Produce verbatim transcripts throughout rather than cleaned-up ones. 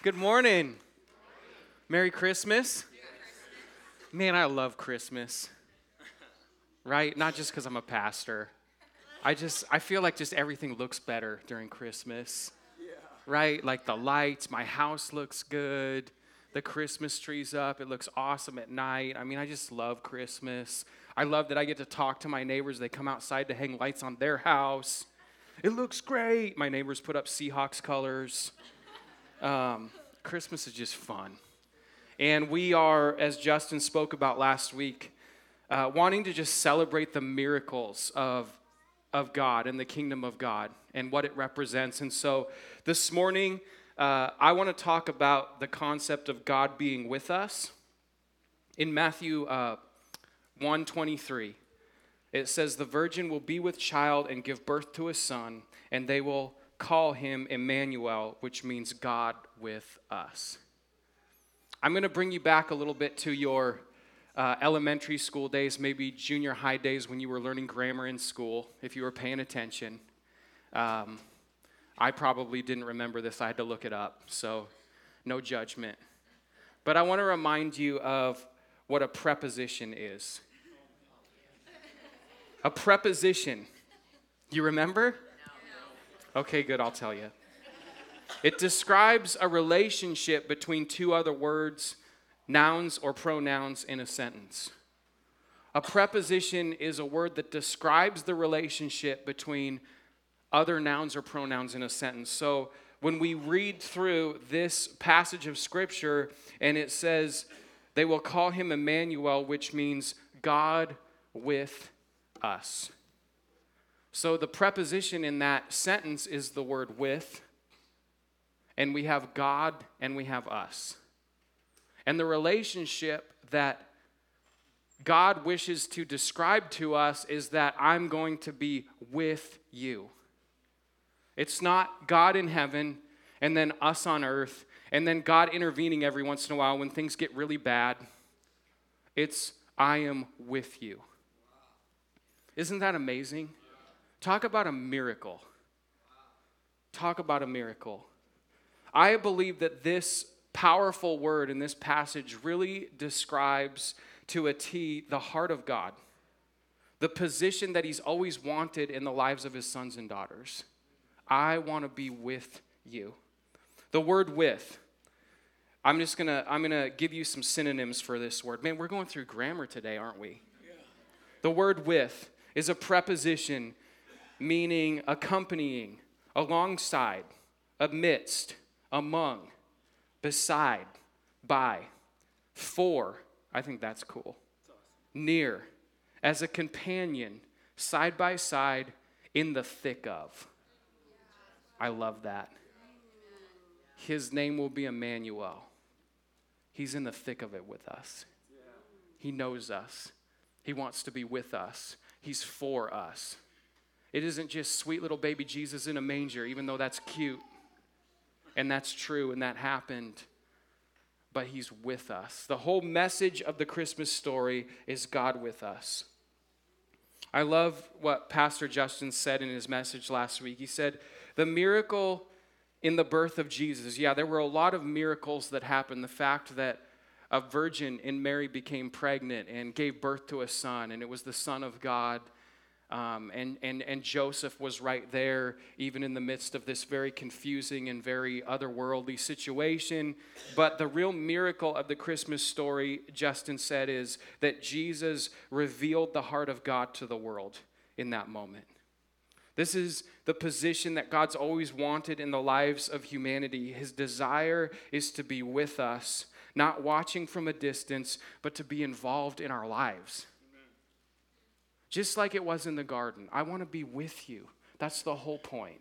Good morning. Merry Christmas. Man, I love Christmas. Right? Not just because I'm a pastor. I just, I feel like just everything looks better during Christmas. Right? Like the lights, my house looks good. The Christmas tree's up. It looks awesome at night. I mean, I just love Christmas. I love that I get to talk to my neighbors. They come outside to hang lights on their house. It looks great. My neighbors put up Seahawks colors. Um, Christmas is just fun. And we are, as Justin spoke about last week, uh, wanting to just celebrate the miracles of, of God and the kingdom of God and what it represents. And so this morning, uh, I want to talk about the concept of God being with us. In Matthew uh, one twenty-three, it says, "The virgin will be with child and give birth to a son, and they will call him Emmanuel," which means God with us. I'm going to bring you back a little bit to your uh, elementary school days, maybe junior high days when you were learning grammar in school, if you were paying attention. Um, I probably didn't remember this. I had to look it up, so no judgment. But I want to remind you of what a preposition is. A preposition. You remember? Okay, good, I'll tell you. It describes a relationship between two other words, nouns or pronouns in a sentence. A preposition is a word that describes the relationship between other nouns or pronouns in a sentence. So when we read through this passage of Scripture and it says, "They will call him Emmanuel," which means God with us. So the preposition in that sentence is the word "with," and we have God and we have us. And the relationship that God wishes to describe to us is that I'm going to be with you. It's not God in heaven and then us on earth and then God intervening every once in a while when things get really bad. It's I am with you. Isn't that amazing? Talk about a miracle. Talk about a miracle. I believe that this powerful word in this passage really describes to a T the heart of God, the position that he's always wanted in the lives of his sons and daughters. I want to be with you. The word "with," I'm just going to I'm going to give you some synonyms for this word. Man, we're going through grammar today, aren't we? Yeah. The word "with" is a preposition meaning accompanying, alongside, amidst, among, beside, by, for. I think that's cool. Near, as a companion, side by side, in the thick of. I love that. His name will be Emmanuel. He's in the thick of it with us. He knows us. He wants to be with us. He's for us. It isn't just sweet little baby Jesus in a manger, even though that's cute. And that's true, and that happened. But he's with us. The whole message of the Christmas story is God with us. I love what Pastor Justin said in his message last week. He said, the miracle in the birth of Jesus. Yeah, there were a lot of miracles that happened. The fact that a virgin in Mary became pregnant and gave birth to a son, and it was the Son of God. Um, and, and, and Joseph was right there, even in the midst of this very confusing and very otherworldly situation. But the real miracle of the Christmas story, Justin said, is that Jesus revealed the heart of God to the world in that moment. This is the position that God's always wanted in the lives of humanity. His desire is to be with us, not watching from a distance, but to be involved in our lives. Just like it was in the garden. I want to be with you. That's the whole point.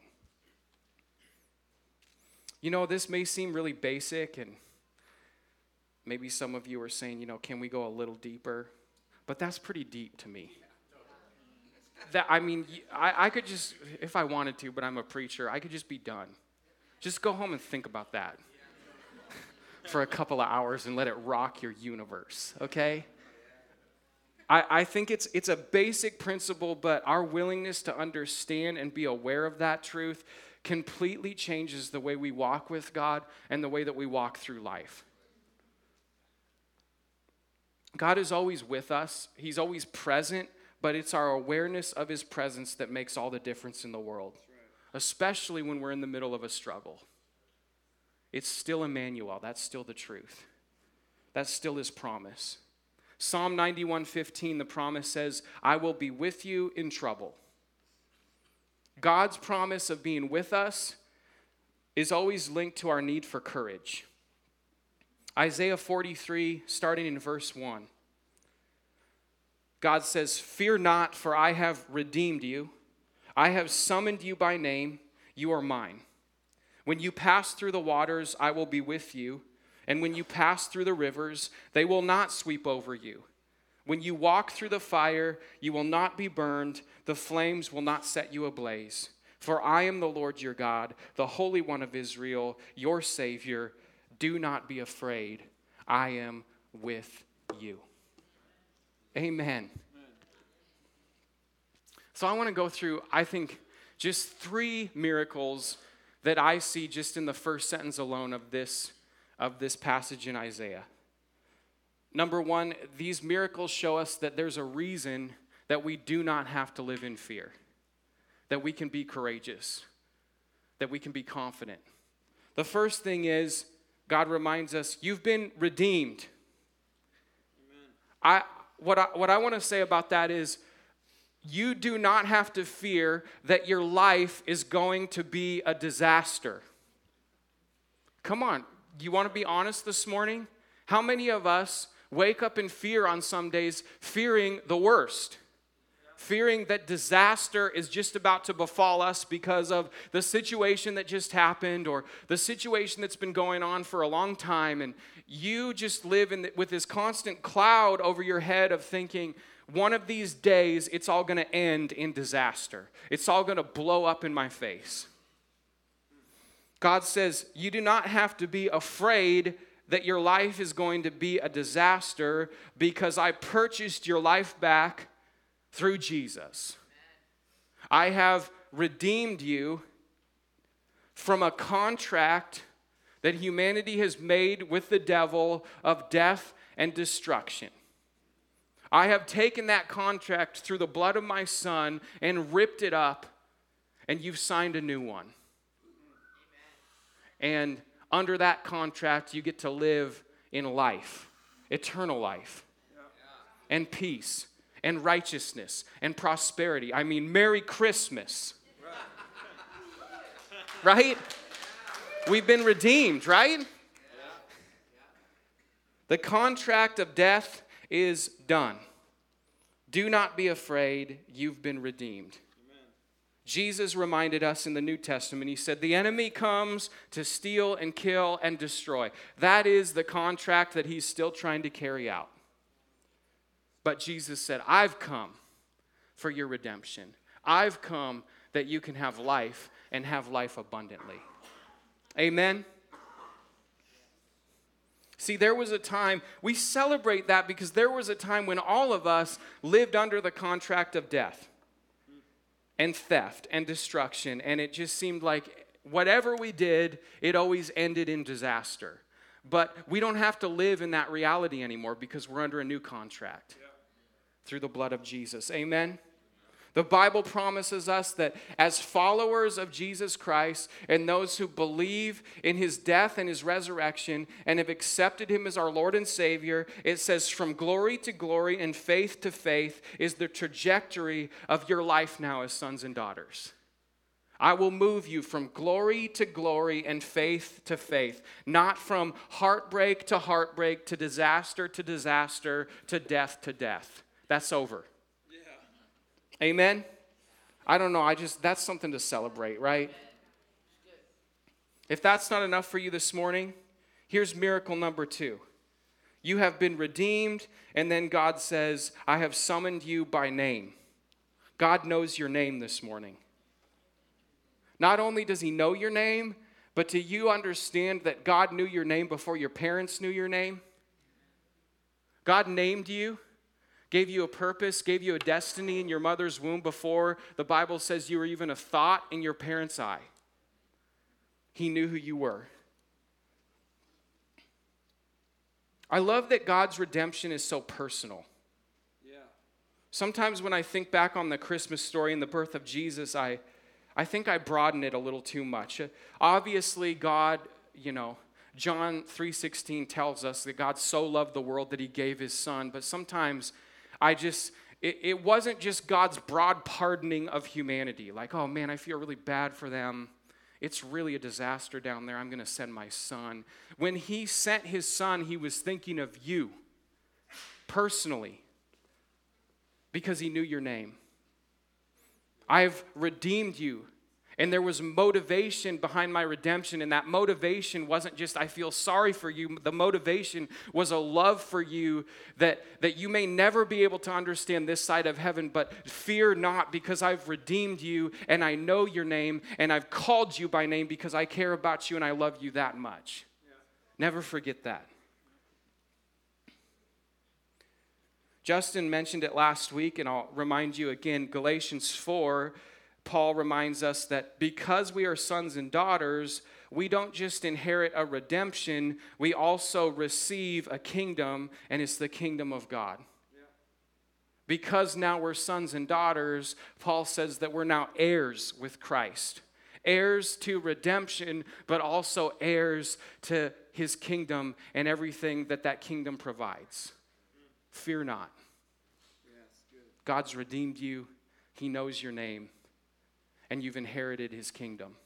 You know, this may seem really basic, and maybe some of you are saying, you know, can we go a little deeper? But that's pretty deep to me. That I mean, I, I could just, if I wanted to, but I'm a preacher, I could just be done. Just go home and think about that for a couple of hours and let it rock your universe, okay? I, I think it's it's a basic principle, but our willingness to understand and be aware of that truth completely changes the way we walk with God and the way that we walk through life. God is always with us. He's always present, but it's our awareness of his presence that makes all the difference in the world, especially when we're in the middle of a struggle. It's still Emmanuel. That's still the truth. That's still his promise. Psalm ninety-one fifteen, the promise says, I will be with you in trouble. God's promise of being with us is always linked to our need for courage. Isaiah forty-three, starting in verse one. God says, fear not, for I have redeemed you. I have summoned you by name. You are mine. When you pass through the waters, I will be with you. And when you pass through the rivers, they will not sweep over you. When you walk through the fire, you will not be burned. The flames will not set you ablaze. For I am the Lord your God, the Holy One of Israel, your Savior. Do not be afraid. I am with you. Amen. So I want to go through, I think, just three miracles that I see just in the first sentence alone of this, of this passage in Isaiah. Number one, these miracles show us that there's a reason that we do not have to live in fear, that we can be courageous, that we can be confident. The first thing is, God reminds us, you've been redeemed. Amen. I, what I, what I want to say about that is, you do not have to fear that your life is going to be a disaster. Come on, you want to be honest this morning? How many of us wake up in fear on some days, fearing the worst? Fearing that disaster is just about to befall us because of the situation that just happened or the situation that's been going on for a long time. And you just live in the, with this constant cloud over your head of thinking, one of these days, it's all going to end in disaster. It's all going to blow up in my face. God says, you do not have to be afraid that your life is going to be a disaster because I purchased your life back through Jesus. I have redeemed you from a contract that humanity has made with the devil of death and destruction. I have taken that contract through the blood of my Son and ripped it up, and you've signed a new one. And under that contract, you get to live in life, eternal life, and peace, and righteousness, and prosperity. I mean, Merry Christmas. Right? We've been redeemed, right? The contract of death is done. Do not be afraid, you've been redeemed. Amen. Jesus reminded us in the New Testament, he said, the enemy comes to steal and kill and destroy. That is the contract that he's still trying to carry out. But Jesus said, I've come for your redemption. I've come that you can have life and have life abundantly. Amen. See, there was a time, we celebrate that because there was a time when all of us lived under the contract of death and theft and destruction, and it just seemed like whatever we did, it always ended in disaster. But we don't have to live in that reality anymore because we're under a new contract through the blood of Jesus. Amen? The Bible promises us that as followers of Jesus Christ and those who believe in his death and his resurrection and have accepted him as our Lord and Savior, it says from glory to glory and faith to faith is the trajectory of your life now as sons and daughters. I will move you from glory to glory and faith to faith, not from heartbreak to heartbreak to disaster to disaster to death to death. That's over. Amen? I don't know, I just, that's something to celebrate, right? If that's not enough for you this morning, here's miracle number two. You have been redeemed, and then God says, I have summoned you by name. God knows your name this morning. Not only does he know your name, but do you understand that God knew your name before your parents knew your name? God named you. Gave you a purpose, gave you a destiny in your mother's womb before the Bible says you were even a thought in your parents' eye. he knew who you were. I love that God's redemption is so personal. Yeah. Sometimes when I think back on the Christmas story and the birth of Jesus, I, I think I broaden it a little too much. Obviously, God, you know, John three sixteen tells us that God so loved the world that he gave his son. But sometimes I just, it, it wasn't just God's broad pardoning of humanity. Like, oh man, I feel really bad for them. It's really a disaster down there. I'm going to send my son. When he sent his son, he was thinking of you personally because he knew your name. I've redeemed you. And there was motivation behind my redemption, and that motivation wasn't just, I feel sorry for you. The motivation was a love for you that, that you may never be able to understand this side of heaven, but fear not, because I've redeemed you, and I know your name, and I've called you by name because I care about you and I love you that much. Yeah. Never forget that. Justin mentioned it last week, and I'll remind you again, Galatians four, Paul reminds us that because we are sons and daughters, we don't just inherit a redemption, we also receive a kingdom, and it's the kingdom of God. Yeah. Because now we're sons and daughters, Paul says that we're now heirs with Christ. Heirs to redemption, but also heirs to his kingdom and everything that that kingdom provides. Fear not. Yes, good. God's redeemed you. He knows your name. And you've inherited his kingdom.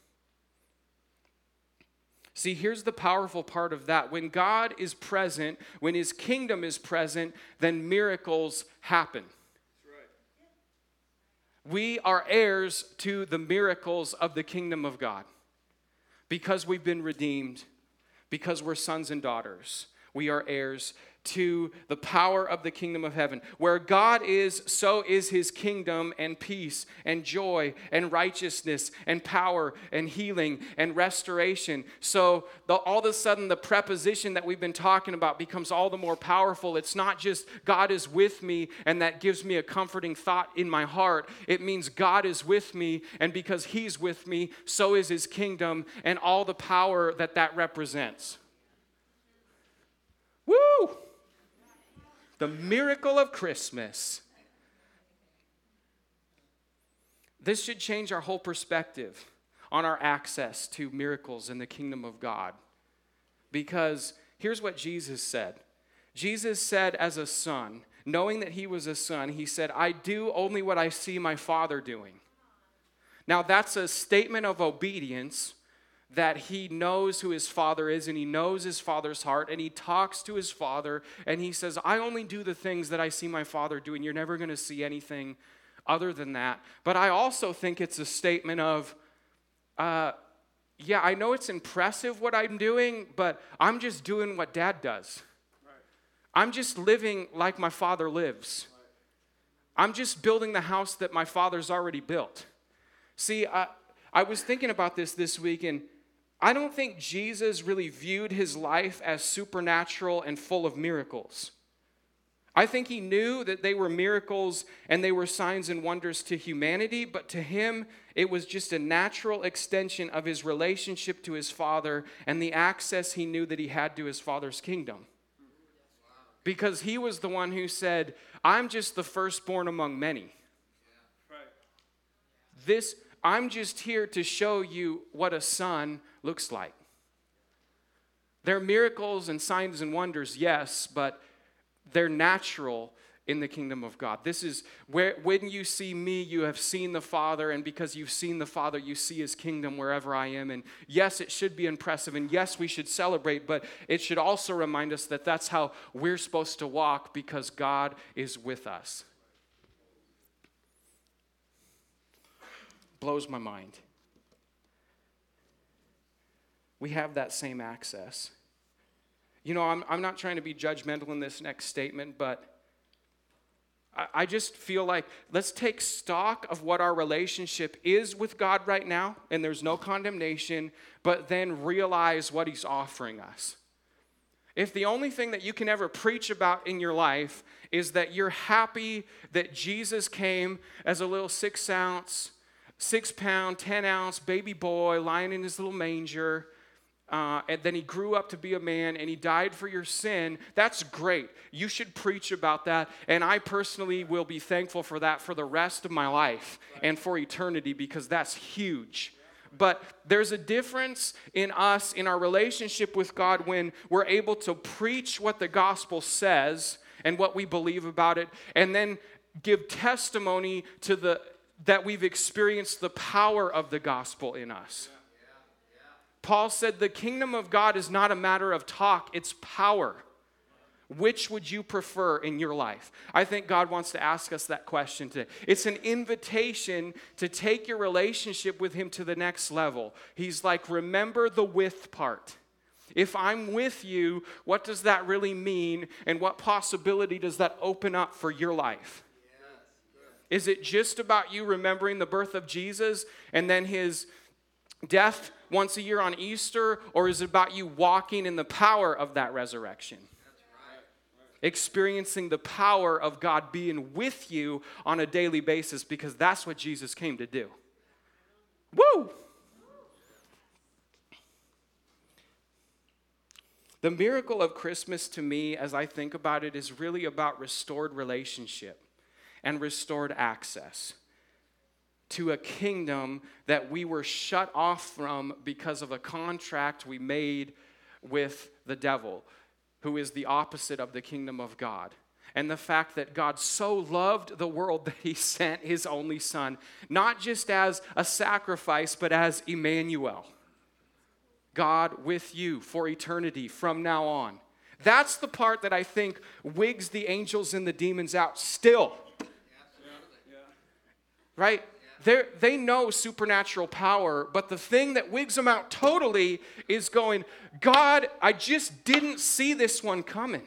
See, here's the powerful part of that. When God is present, when his kingdom is present, then miracles happen. That's right. We are heirs to the miracles of the kingdom of God. Because we've been redeemed, because we're sons and daughters, we are heirs to the power of the kingdom of heaven. Where God is, so is his kingdom and peace and joy and righteousness and power and healing and restoration. So the, all of a sudden the preposition that we've been talking about becomes all the more powerful. It's not just God is with me and that gives me a comforting thought in my heart. It means God is with me, and because he's with me, so is his kingdom and all the power that that represents. Woo! The miracle of Christmas. This should change our whole perspective on our access to miracles in the kingdom of God. Because here's what Jesus said. Jesus said as a son, knowing that he was a son, he said, I do only what I see my Father doing. Now that's a statement of obedience, that he knows who his Father is, and he knows his Father's heart, and he talks to his Father, and he says, I only do the things that I see my Father do, and you're never going to see anything other than that. But I also think it's a statement of, uh, yeah, I know it's impressive what I'm doing, but I'm just doing what Dad does. Right. I'm just living like my Father lives. Right. I'm just building the house that my Father's already built. See, I, I was thinking about this this week, and I don't think Jesus really viewed his life as supernatural and full of miracles. I think he knew that they were miracles and they were signs and wonders to humanity, but to him, it was just a natural extension of his relationship to his Father and the access he knew that he had to his Father's kingdom. Because he was the one who said, I'm just the firstborn among many. This, I'm just here to show you what a son looks like. There are miracles and signs and wonders, yes, but they're natural in the kingdom of God. This is where, when you see me, you have seen the Father, and because you've seen the Father, you see his kingdom wherever I am. And yes, it should be impressive, and yes, we should celebrate, but it should also remind us that that's how we're supposed to walk, because God is with us. Blows my mind. We have that same access. You know, I'm, I'm not trying to be judgmental in this next statement, but I, I just feel like let's take stock of what our relationship is with God right now, and there's no condemnation, but then realize what he's offering us. If the only thing that you can ever preach about in your life is that you're happy that Jesus came as a little six ounce six pound, ten ounce baby boy lying in his little manger. Uh, and then he grew up to be a man and he died for your sin. That's great. You should preach about that. And I personally will be thankful for that for the rest of my life and for eternity, because that's huge. But there's a difference in us, in our relationship with God, when we're able to preach what the gospel says and what we believe about it, and then give testimony to the that we've experienced the power of the gospel in us. Paul said the kingdom of God is not a matter of talk, it's power. Which would you prefer in your life? I think God wants to ask us that question today. It's an invitation to take your relationship with him to the next level. He's like, remember the with part. If I'm with you, what does that really mean? And what possibility does that open up for your life? Is it just about you remembering the birth of Jesus and then his death once a year on Easter, or is it about you walking in the power of that resurrection? That's right. Experiencing the power of God being with you on a daily basis, because that's what Jesus came to do. Woo! The miracle of Christmas to me, as I think about it, is really about restored relationship and restored access to a kingdom that we were shut off from because of a contract we made with the devil, who is the opposite of the kingdom of God. And the fact that God so loved the world that he sent his only son, not just as a sacrifice, but as Emmanuel, God with you for eternity from now on. That's the part that I think wigs the angels and the demons out still. Right? They're, they know supernatural power, but the thing that wigs them out totally is going, God, I just didn't see this one coming.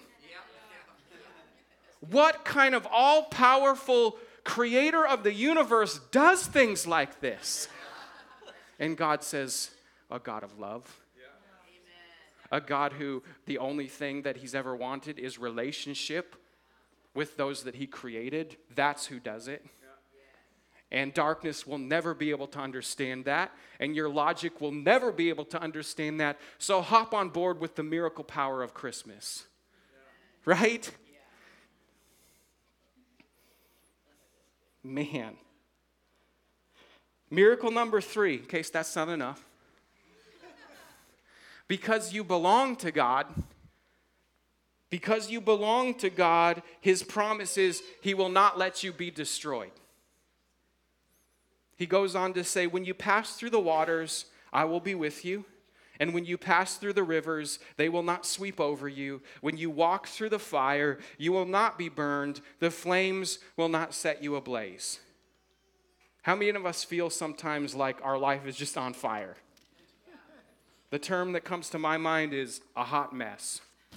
What kind of all-powerful creator of the universe does things like this? And God says, a God of love. A God who the only thing that he's ever wanted is relationship with those that he created. That's who does it. And darkness will never be able to understand that. And your logic will never be able to understand that. So hop on board with the miracle power of Christmas. Yeah. Right? Yeah. Man. Miracle number three, in case that's not enough. Because you belong to God, because you belong to God, his promise is he will not let you be destroyed. He goes on to say, when you pass through the waters, I will be with you. And when you pass through the rivers, they will not sweep over you. When you walk through the fire, you will not be burned. The flames will not set you ablaze. How many of us feel sometimes like our life is just on fire? The term that comes to my mind is a hot mess.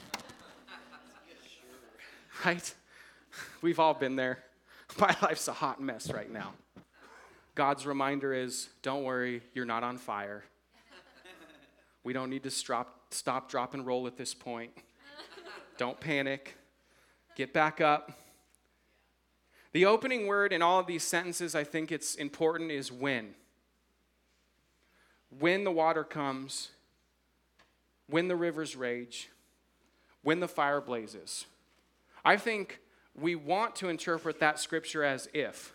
Right? We've all been there. My life's a hot mess right now. God's reminder is, don't worry, you're not on fire. We don't need to stop, stop, drop, and roll at this point. Don't panic. Get back up. The opening word in all of these sentences, I think it's important, is when. When the water comes, when the rivers rage, when the fire blazes. I think we want to interpret that scripture as if.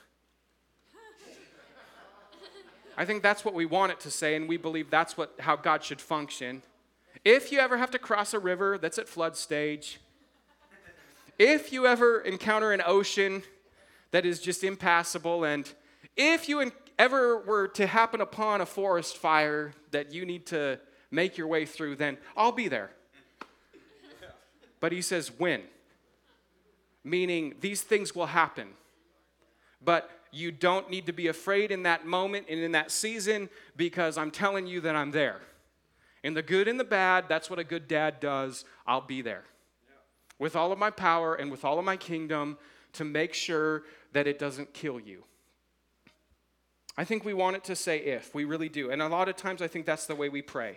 I think that's what we want it to say, and we believe that's what how God should function. If you ever have to cross a river that's at flood stage, if you ever encounter an ocean that is just impassable, and if you ever were to happen upon a forest fire that you need to make your way through, then I'll be there. But he says when, meaning these things will happen. But you don't need to be afraid in that moment and in that season, because I'm telling you that I'm there. In the good and the bad, that's what a good dad does. I'll be there. Yeah. With all of my power and with all of my kingdom to make sure that it doesn't kill you. I think we want it to say if. We really do. And a lot of times I think that's the way we pray.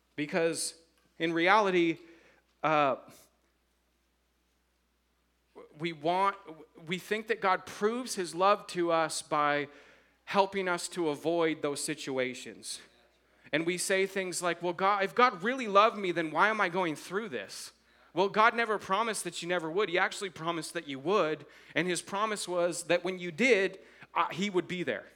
Because in reality, uh, we want, we think that God proves his love to us by helping us to avoid those situations. And we say things like, well, God, if God really loved me, then why am I going through this? Well, God never promised that you never would. He actually promised that you would. And his promise was that when you did, uh, he would be there.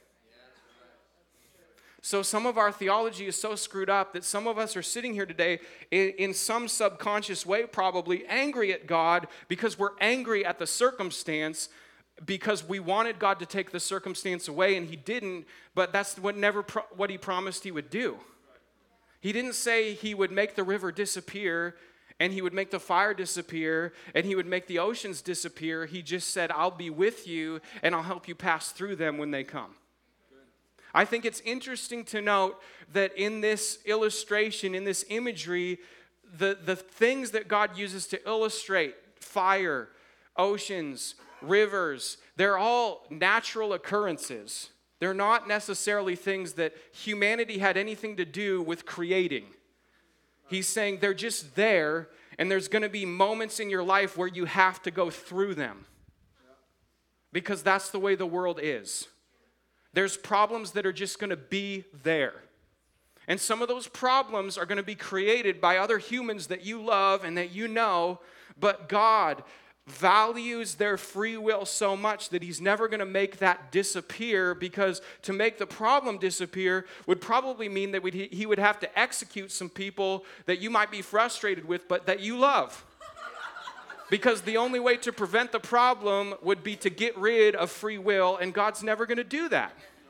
So some of our theology is so screwed up that some of us are sitting here today in, in some subconscious way probably angry at God because we're angry at the circumstance because we wanted God to take the circumstance away and he didn't, but that's what never pro- what he promised he would do. He didn't say he would make the river disappear and he would make the fire disappear and he would make the oceans disappear. He just said, I'll be with you and I'll help you pass through them when they come. I think it's interesting to note that in this illustration, in this imagery, the, the things that God uses to illustrate, fire, oceans, rivers, they're all natural occurrences. They're not necessarily things that humanity had anything to do with creating. He's saying they're just there, and there's going to be moments in your life where you have to go through them. Because that's the way the world is. There's problems that are just going to be there. And some of those problems are going to be created by other humans that you love and that you know, but God values their free will so much that he's never going to make that disappear, because to make the problem disappear would probably mean that we'd, he would have to execute some people that you might be frustrated with, but that you love. Because the only way to prevent the problem would be to get rid of free will, and God's never going to do that.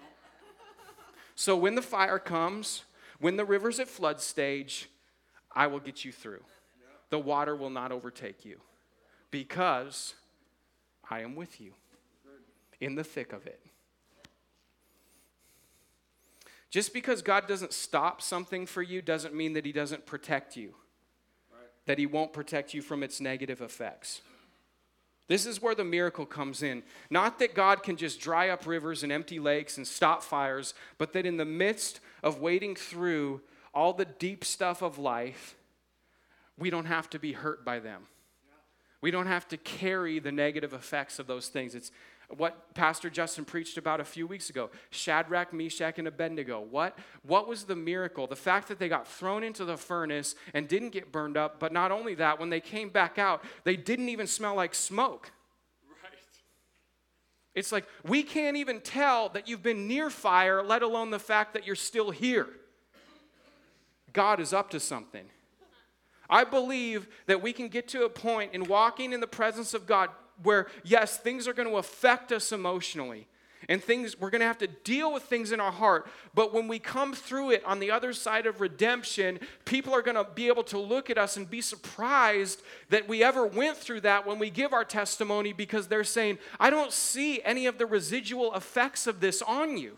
So when the fire comes, when the river's at flood stage, I will get you through. The water will not overtake you, because I am with you in the thick of it. Just because God doesn't stop something for you doesn't mean that he doesn't protect you. That he won't protect you from its negative effects. This is where the miracle comes in. Not that God can just dry up rivers and empty lakes and stop fires, but that in the midst of wading through all the deep stuff of life, we don't have to be hurt by them. We don't have to carry the negative effects of those things. It's what Pastor Justin preached about a few weeks ago. Shadrach, Meshach, and Abednego. What, what was the miracle? The fact that they got thrown into the furnace and didn't get burned up, but not only that, when they came back out, they didn't even smell like smoke. Right. It's like, we can't even tell that you've been near fire, let alone the fact that you're still here. God is up to something. I believe that we can get to a point in walking in the presence of God where, yes, things are going to affect us emotionally. And things, we're going to have to deal with things in our heart. But when we come through it on the other side of redemption, people are going to be able to look at us and be surprised that we ever went through that when we give our testimony, because they're saying, I don't see any of the residual effects of this on you.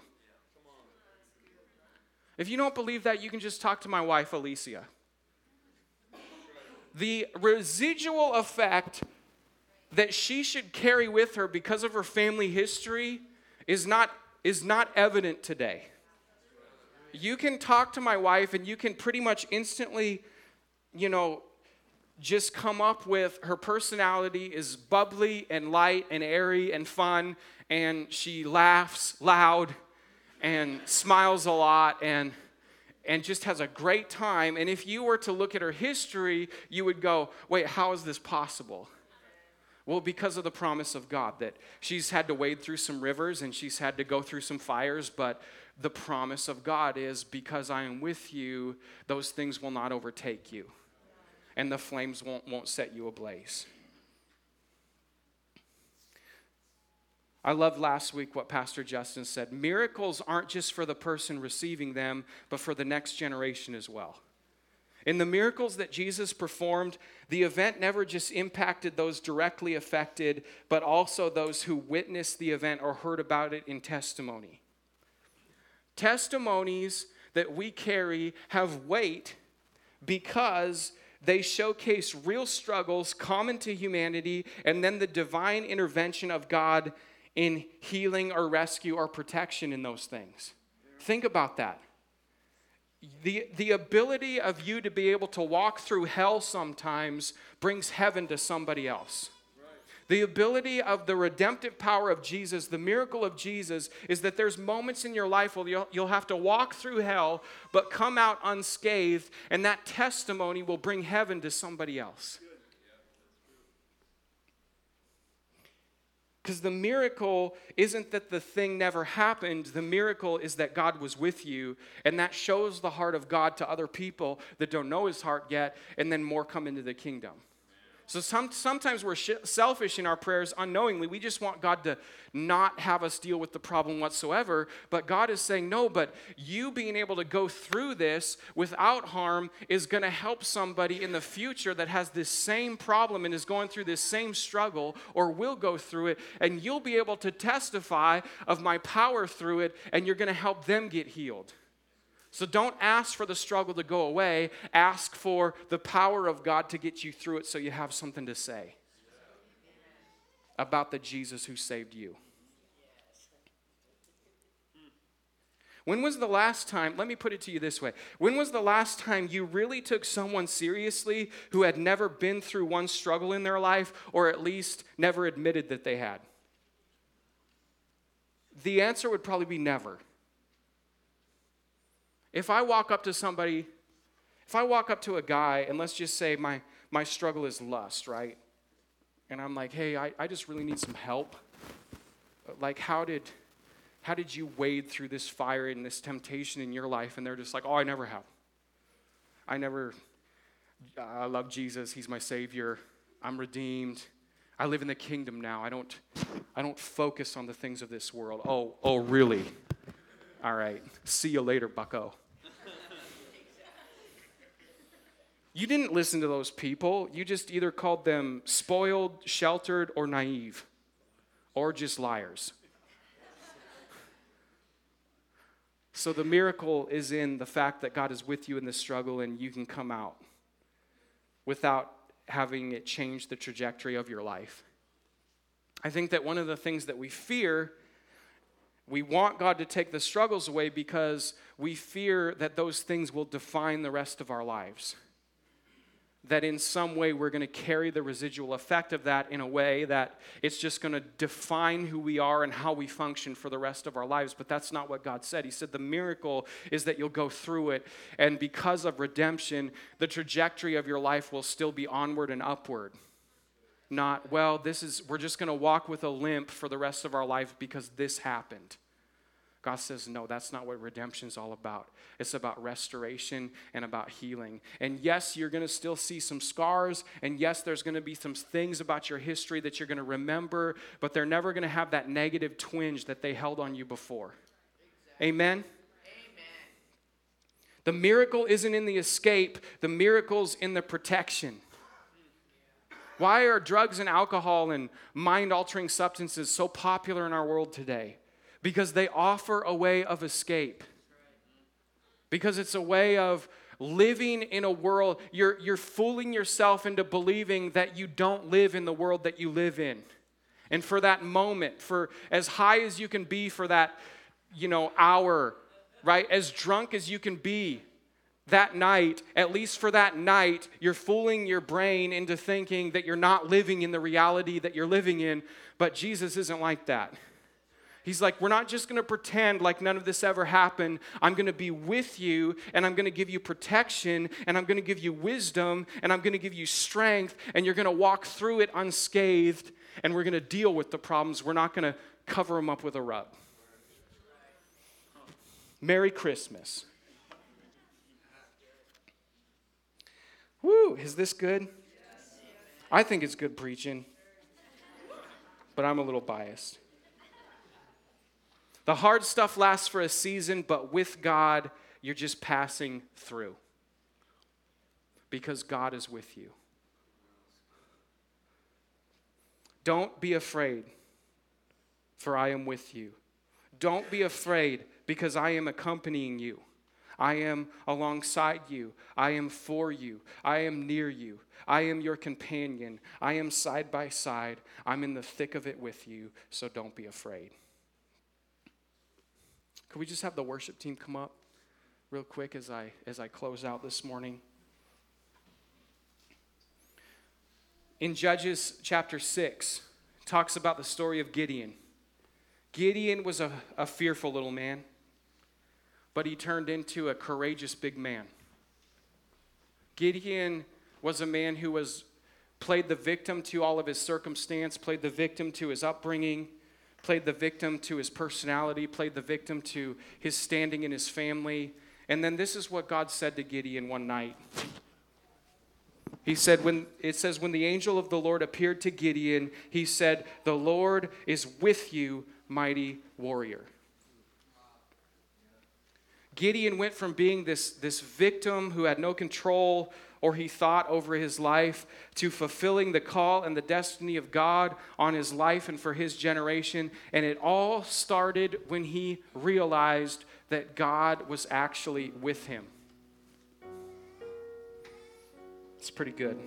If you don't believe that, you can just talk to my wife, Alicia. The residual effect that she should carry with her because of her family history is not, is not evident today. You can talk to my wife and you can pretty much instantly, you know, just come up with her personality is bubbly and light and airy and fun, and she laughs loud and smiles a lot and and just has a great time. And if you were to look at her history, you would go, wait, how is this possible? Well, because of the promise of God, that she's had to wade through some rivers and she's had to go through some fires, but the promise of God is, because I am with you, those things will not overtake you, and the flames won't, won't set you ablaze. I loved last week what Pastor Justin said. Miracles aren't just for the person receiving them, but for the next generation as well. In the miracles that Jesus performed, the event never just impacted those directly affected, but also those who witnessed the event or heard about it in testimony. Testimonies that we carry have weight because they showcase real struggles common to humanity, and then the divine intervention of God in healing or rescue or protection in those things. Think about that. The, the ability of you to be able to walk through hell sometimes brings heaven to somebody else. The ability of the redemptive power of Jesus, the miracle of Jesus, is that there's moments in your life where you'll, you'll have to walk through hell, but come out unscathed, and that testimony will bring heaven to somebody else. Because the miracle isn't that the thing never happened. The miracle is that God was with you, and that shows the heart of God to other people that don't know his heart yet, and then more come into the kingdom. So some, sometimes we're sh- selfish in our prayers unknowingly. We just want God to not have us deal with the problem whatsoever. But God is saying, no, but you being able to go through this without harm is going to help somebody in the future that has this same problem and is going through this same struggle or will go through it. And you'll be able to testify of my power through it, and you're going to help them get healed. So don't ask for the struggle to go away. Ask for the power of God to get you through it so you have something to say about the Jesus who saved you. When was the last time, let me put it to you this way. When was the last time you really took someone seriously who had never been through one struggle in their life, or at least never admitted that they had? The answer would probably be never. If I walk up to somebody, if I walk up to a guy, and let's just say my, my struggle is lust, right? And I'm like, hey, I, I just really need some help. Like, how did, how did you wade through this fire and this temptation in your life? And they're just like, oh, I never have. I never, I love Jesus. He's my Savior. I'm redeemed. I live in the kingdom now. I don't, I don't focus on the things of this world. Oh, oh, really? All right. See you later, bucko. You didn't listen to those people. You just either called them spoiled, sheltered, or naive, or just liars. So the miracle is in the fact that God is with you in this struggle, and you can come out without having it change the trajectory of your life. I think that one of the things that we fear, we want God to take the struggles away because we fear that those things will define the rest of our lives. That in some way we're going to carry the residual effect of that in a way that it's just going to define who we are and how we function for the rest of our lives. But that's not what God said. He said the miracle is that you'll go through it, and because of redemption, the trajectory of your life will still be onward and upward. Not, well, this is, we're just going to walk with a limp for the rest of our life because this happened. God says, no, that's not what redemption is all about. It's about restoration and about healing. And yes, you're going to still see some scars. And yes, there's going to be some things about your history that you're going to remember, but they're never going to have that negative twinge that they held on you before. Exactly. Amen? Amen. The miracle isn't in the escape. The miracle's in the protection. Why are drugs and alcohol and mind-altering substances so popular in our world today? Because they offer a way of escape. Because it's a way of living in a world, you're, you're fooling yourself into believing that you don't live in the world that you live in. And for that moment, for as high as you can be for that, you know, hour, right? As drunk as you can be that night, at least for that night, you're fooling your brain into thinking that you're not living in the reality that you're living in. But Jesus isn't like that. He's like, we're not just going to pretend like none of this ever happened. I'm going to be with you, and I'm going to give you protection, and I'm going to give you wisdom, and I'm going to give you strength, and you're going to walk through it unscathed, and we're going to deal with the problems. We're not going to cover them up with a rug. Merry Christmas. Woo, is this good? I think it's good preaching, but I'm a little biased. The hard stuff lasts for a season, but with God, you're just passing through. Because God is with you. Don't be afraid, for I am with you. Don't be afraid, because I am accompanying you. I am alongside you. I am for you. I am near you. I am your companion. I am side by side. I'm in the thick of it with you, so don't be afraid. Could we just have the worship team come up real quick as I as I close out this morning? In Judges chapter six, talks about the story of Gideon. Gideon was a, a fearful little man, but he turned into a courageous big man. Gideon was a man who was played the victim to all of his circumstance, played the victim to his upbringing, played the victim to his personality, played the victim to his standing in his family. And then this is what God said to Gideon one night. He said, when it says, when the angel of the Lord appeared to Gideon, he said, "The Lord is with you, mighty warrior." Gideon went from being this, this victim who had no control or he thought over his life to fulfilling the call and the destiny of God on his life and for his generation. And it all started when he realized that God was actually with him. It's pretty good.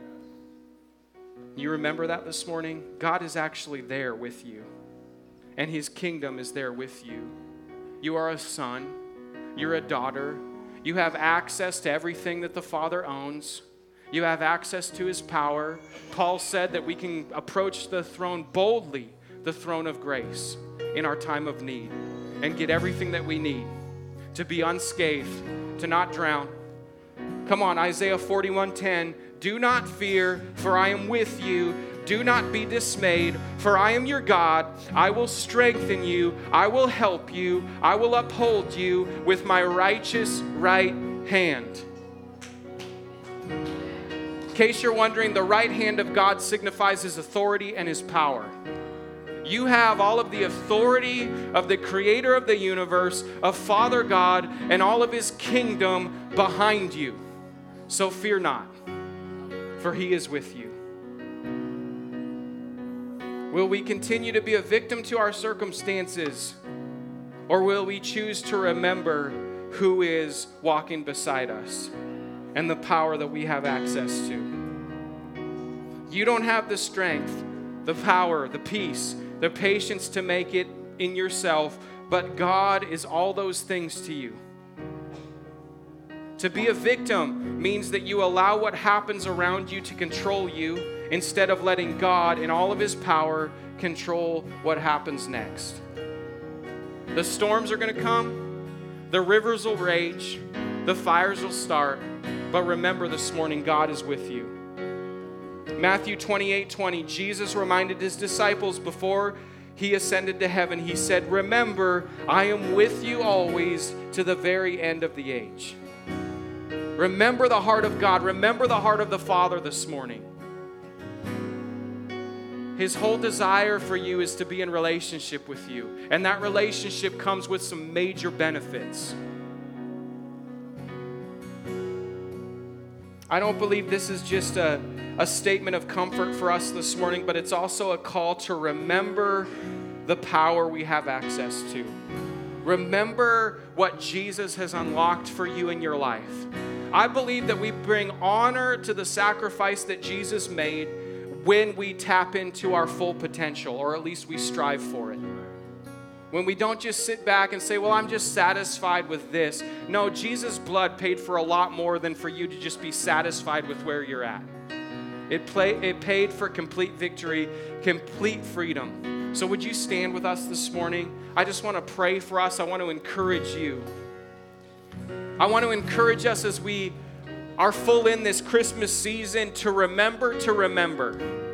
You remember that this morning? God is actually there with you, and his kingdom is there with you. You are a son. You're a daughter. You have access to everything that the Father owns. You have access to his power. Paul said that we can approach the throne boldly, the throne of grace, in our time of need, and get everything that we need to be unscathed, to not drown. Come on, Isaiah forty-one ten. "Do not fear, for I am with you. Do not be dismayed, for I am your God. I will strengthen you. I will help you. I will uphold you with my righteous right hand." In case you're wondering, the right hand of God signifies his authority and his power. You have all of the authority of the creator of the universe, of Father God, and all of his kingdom behind you. So fear not, for he is with you. Will we continue to be a victim to our circumstances, or will we choose to remember who is walking beside us and the power that we have access to? You don't have the strength, the power, the peace, the patience to make it in yourself, but God is all those things to you. To be a victim means that you allow what happens around you to control you instead of letting God in all of his power control what happens next. The storms are going to come, the rivers will rage, the fires will start, but remember this morning, God is with you. Matthew twenty-eight twenty, Jesus reminded his disciples before he ascended to heaven, he said, "Remember, I am with you always to the very end of the age." Remember the heart of God. Remember the heart of the Father this morning. His whole desire for you is to be in relationship with you. And that relationship comes with some major benefits. I don't believe this is just a, a statement of comfort for us this morning, but it's also a call to remember the power we have access to. Remember what Jesus has unlocked for you in your life. I believe that we bring honor to the sacrifice that Jesus made when we tap into our full potential, or at least we strive for it. When we don't just sit back and say, well, I'm just satisfied with this. No, Jesus' blood paid for a lot more than for you to just be satisfied with where you're at. It, play, it paid for complete victory, complete freedom. So would you stand with us this morning? I just want to pray for us. I want to encourage you. I want to encourage us as we are full in this Christmas season to remember to remember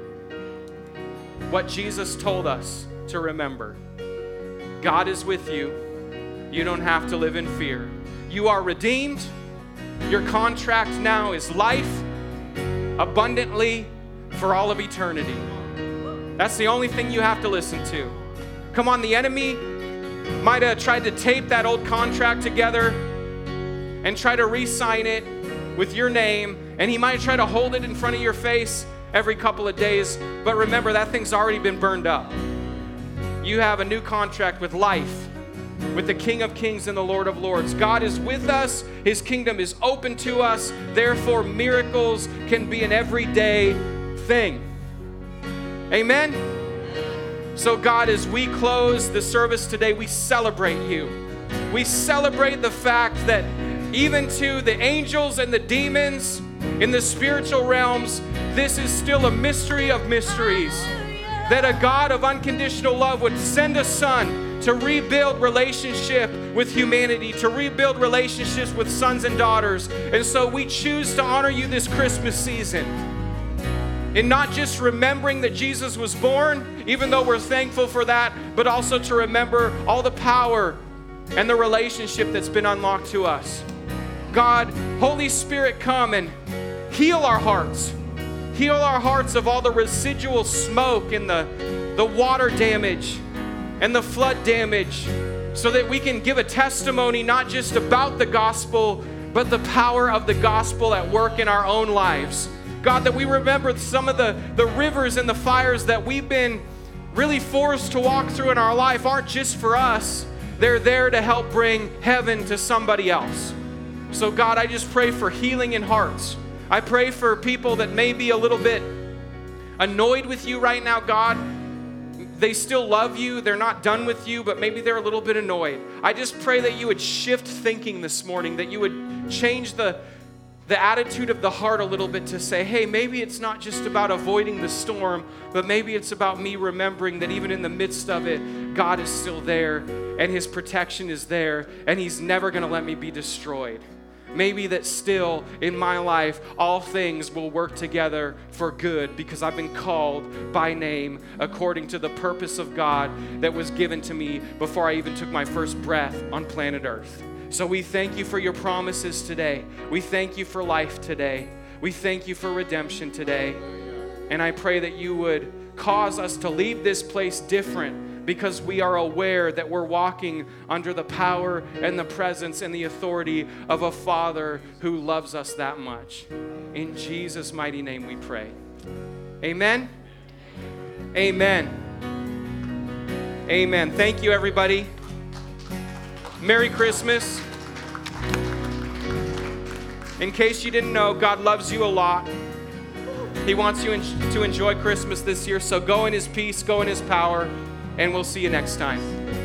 what Jesus told us to remember. God is with you. You don't have to live in fear. You are redeemed. Your contract now is life abundantly for all of eternity. That's the only thing you have to listen to. Come on, the enemy might have tried to tape that old contract together and try to re-sign it with your name, and he might try to hold it in front of your face every couple of days, but remember, that thing's already been burned up. You have a new contract with life, with the King of Kings and the Lord of Lords. God is with us. His kingdom is open to us. Therefore, miracles can be an everyday thing. Amen? So God, as we close the service today, we celebrate you. We celebrate the fact that even to the angels and the demons in the spiritual realms, this is still a mystery of mysteries. that a God of unconditional love would send a son to rebuild relationship with humanity, to rebuild relationships with sons and daughters. And so we choose to honor you this Christmas season. And not just remembering that Jesus was born, even though we're thankful for that, but also to remember all the power and the relationship that's been unlocked to us. God, Holy Spirit, come and heal our hearts. Heal our hearts of all the residual smoke and the, the water damage and the flood damage, so that we can give a testimony not just about the gospel, but the power of the gospel at work in our own lives. God, that we remember some of the, the rivers and the fires that we've been really forced to walk through in our life aren't just for us. They're there to help bring heaven to somebody else. So God, I just pray for healing in hearts. I pray for people that may be a little bit annoyed with you right now, God. They still love you. They're not done with you, but maybe they're a little bit annoyed. I just pray that you would shift thinking this morning, that you would change the the attitude of the heart a little bit to say, hey, maybe it's not just about avoiding the storm, but maybe it's about me remembering that even in the midst of it, God is still there and his protection is there and he's never going to let me be destroyed. Maybe that still in my life, all things will work together for good because I've been called by name according to the purpose of God that was given to me before I even took my first breath on planet Earth. So we thank you for your promises today. We thank you for life today. We thank you for redemption today. And I pray that you would cause us to leave this place different because we are aware that we're walking under the power and the presence and the authority of a Father who loves us that much. In Jesus' mighty name we pray. Amen. Amen. Amen. Thank you, everybody. Merry Christmas. In case you didn't know, God loves you a lot. He wants you to enjoy Christmas this year, so go in his peace, go in his power, and we'll see you next time.